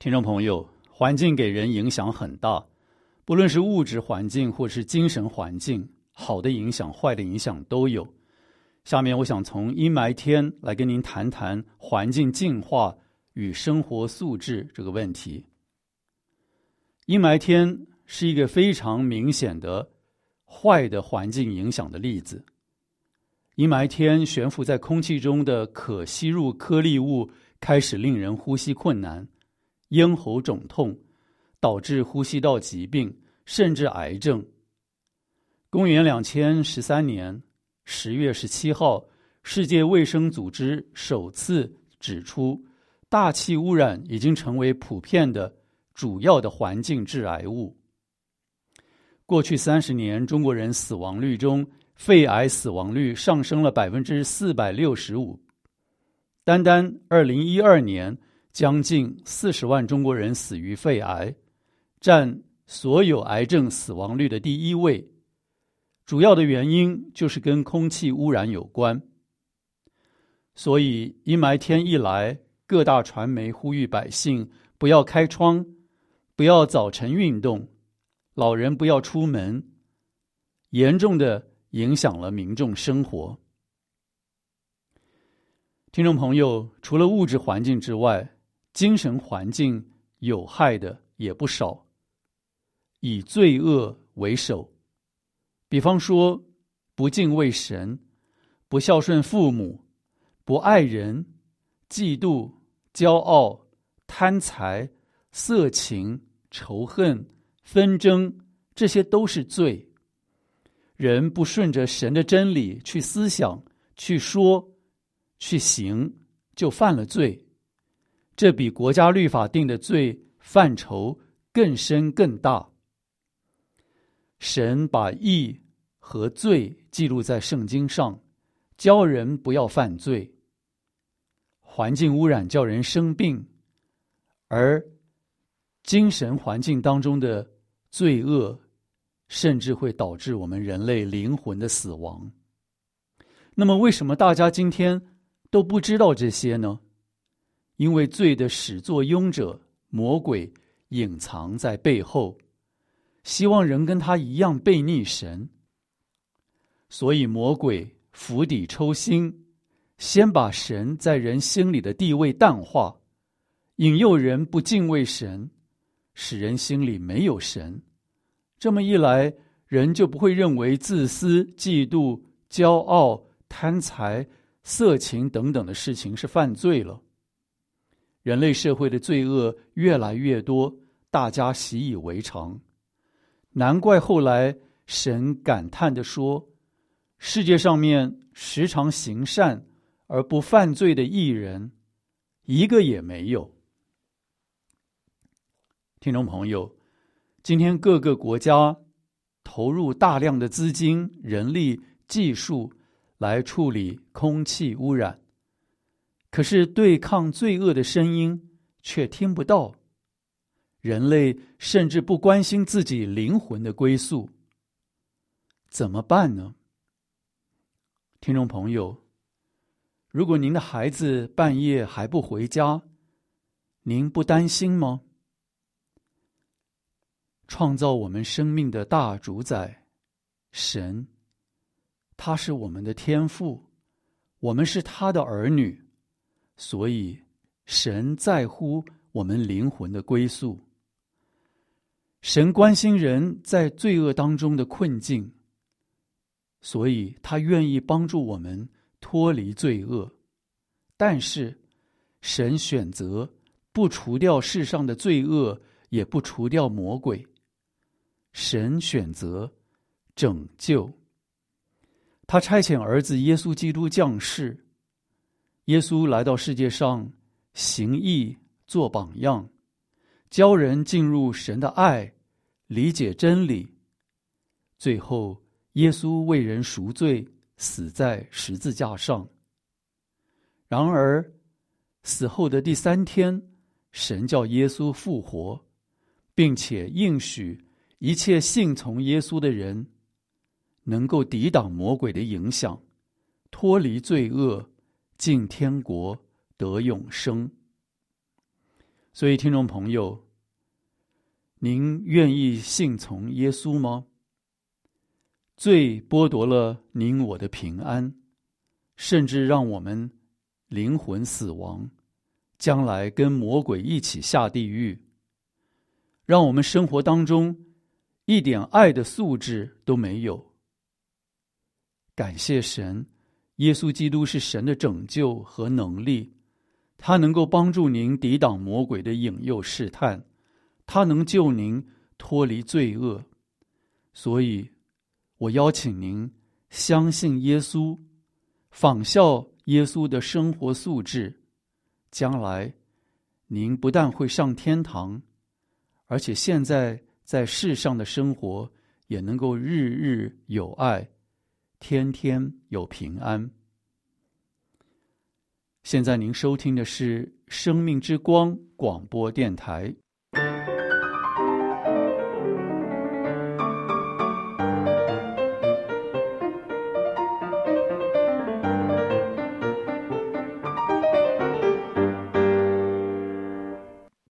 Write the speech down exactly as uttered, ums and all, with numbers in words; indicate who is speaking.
Speaker 1: 听众朋友，环境给人影响很大，不论是物质环境或是精神环境，好的影响、坏的影响都有。下面我想从阴霾天来跟您谈谈环境净化与生活素质这个问题。阴霾天是一个非常明显的坏的环境影响的例子。阴霾天悬浮在空气中的可吸入颗粒物开始令人呼吸困难，咽喉肿痛，导致呼吸道疾病，甚至癌症。公元两千十三年十月十七号，世界卫生组织首次指出，大气污染已经成为普遍的主要的环境致癌物。过去三十年，中国人死亡率中，肺癌死亡率上升了百分之四百六十五。单单二零一二年，将近四十万中国人死于肺癌，占所有癌症死亡率的第一位。主要的原因就是跟空气污染有关。所以阴霾天一来，各大传媒呼吁百姓不要开窗，不要早晨运动，老人不要出门，严重的影响了民众生活。听众朋友，除了物质环境之外，精神环境有害的也不少，以罪恶为首。比方说，不敬畏神，不孝顺父母，不爱人，嫉妒、骄傲、贪财、色情、仇恨、纷争，这些都是罪。人不顺着神的真理去思想、去说、去行，就犯了罪。这比国家律法定的罪范畴更深更大。神把义和罪记录在圣经上，教人不要犯罪。环境污染叫人生病，而精神环境当中的罪恶甚至会导致我们人类灵魂的死亡。那么为什么大家今天都不知道这些呢？因为罪的始作俑者魔鬼隐藏在背后，希望人跟他一样背逆神。所以魔鬼釜底抽薪，先把神在人心里的地位淡化，引诱人不敬畏神，使人心里没有神。这么一来，人就不会认为自私、嫉妒、骄傲、贪财、色情等等的事情是犯罪了。人类社会的罪恶越来越多，大家习以为常。难怪后来神感叹地说，世界上面时常行善而不犯罪的义人，一个也没有。听众朋友，今天各个国家投入大量的资金、人力、技术来处理空气污染，可是对抗罪恶的声音却听不到。人类甚至不关心自己灵魂的归宿，怎么办呢？听众朋友，如果您的孩子半夜还不回家，您不担心吗？创造我们生命的大主宰神，他是我们的天父，我们是他的儿女，所以神在乎我们灵魂的归宿。神关心人在罪恶当中的困境，所以他愿意帮助我们脱离罪恶。但是神选择不除掉世上的罪恶，也不除掉魔鬼。神选择拯救，他差遣儿子耶稣基督降世。耶稣来到世界上，行义做榜样，教人进入神的爱，理解真理。最后耶稣为人赎罪，死在十字架上。然而死后的第三天，神叫耶稣复活，并且应许一切信从耶稣的人能够抵挡魔鬼的影响，脱离罪恶，进天国，得永生。 所以听众朋友，您愿意信从耶稣吗？罪剥夺了您我的平安，甚至让我们灵魂死亡，将来跟魔鬼一起下地狱，让我们生活当中一点爱的素质都没有。感谢神，耶稣基督是神的拯救和能力，他能够帮助您抵挡魔鬼的引诱试探，他能救您脱离罪恶。所以我邀请您相信耶稣，仿效耶稣的生活素质，将来您不但会上天堂，而且现在在世上的生活也能够日日有爱，天天有平安。现在您收听的是生命之光广播电台，